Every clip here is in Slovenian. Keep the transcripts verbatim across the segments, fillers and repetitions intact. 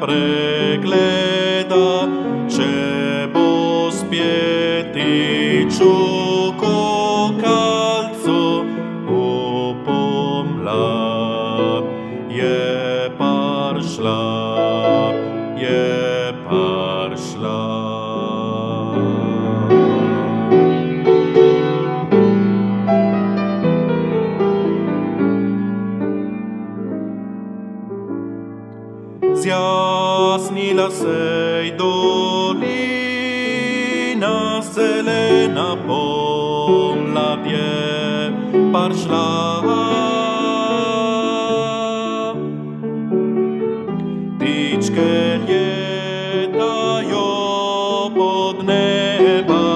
pregleda, čebo spietiču kukavcu upomlad je paršla, je paršla. Zjasnila se dolina zelena, pomlad je paršla. Ptičke ljetajo pod neba,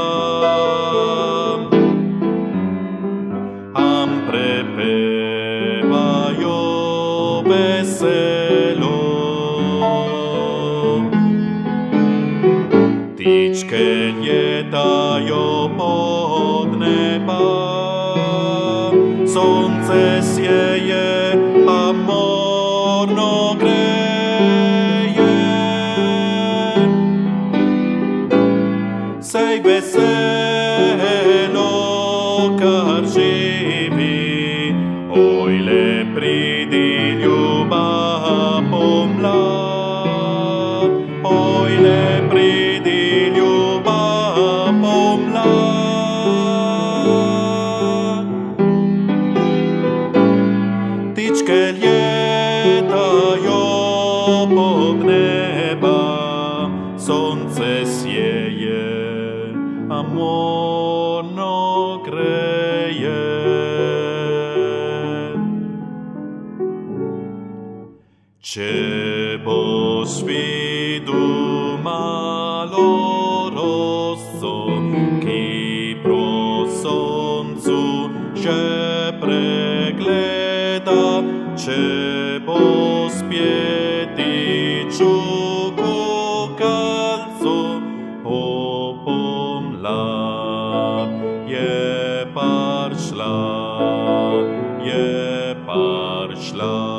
am prepevajo veselo. Ptičke ljetajo pod neba, sonce sjeje, amorno greje. Sej veselo, kar živi, ojle pridi ljubav pomlad, ojle pridi ljubav pomlad. Ptičke ljetajo pod neba, sonce sjeje, amorno greje. Če boš videl malorosso, ki pro soncu že pregleda, če boš spietiču kukavcu upomlad je paršla, je paršla.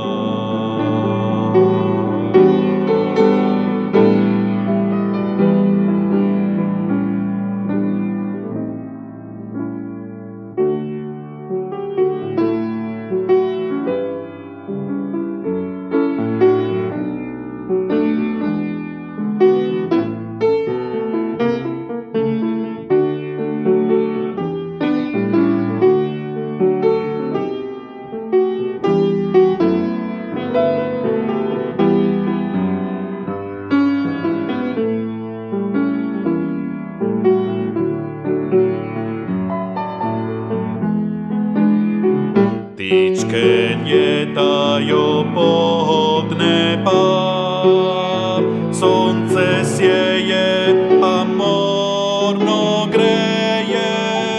Ptičke ljetajo pod neba, sonce sjeje, amorno greje.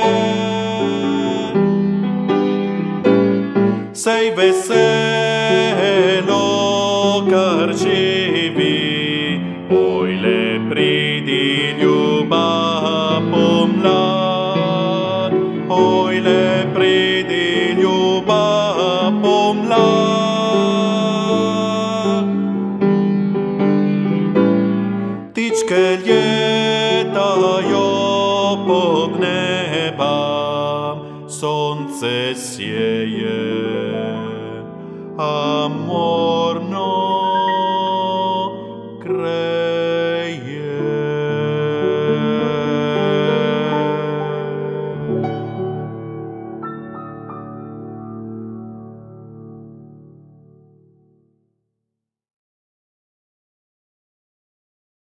Sej veselo, kar živi, ojle pridi ljubav pomlad, ojle pridi ljubav pomlad. Ptičke ljetajo pod neba, sonce sjeje, amor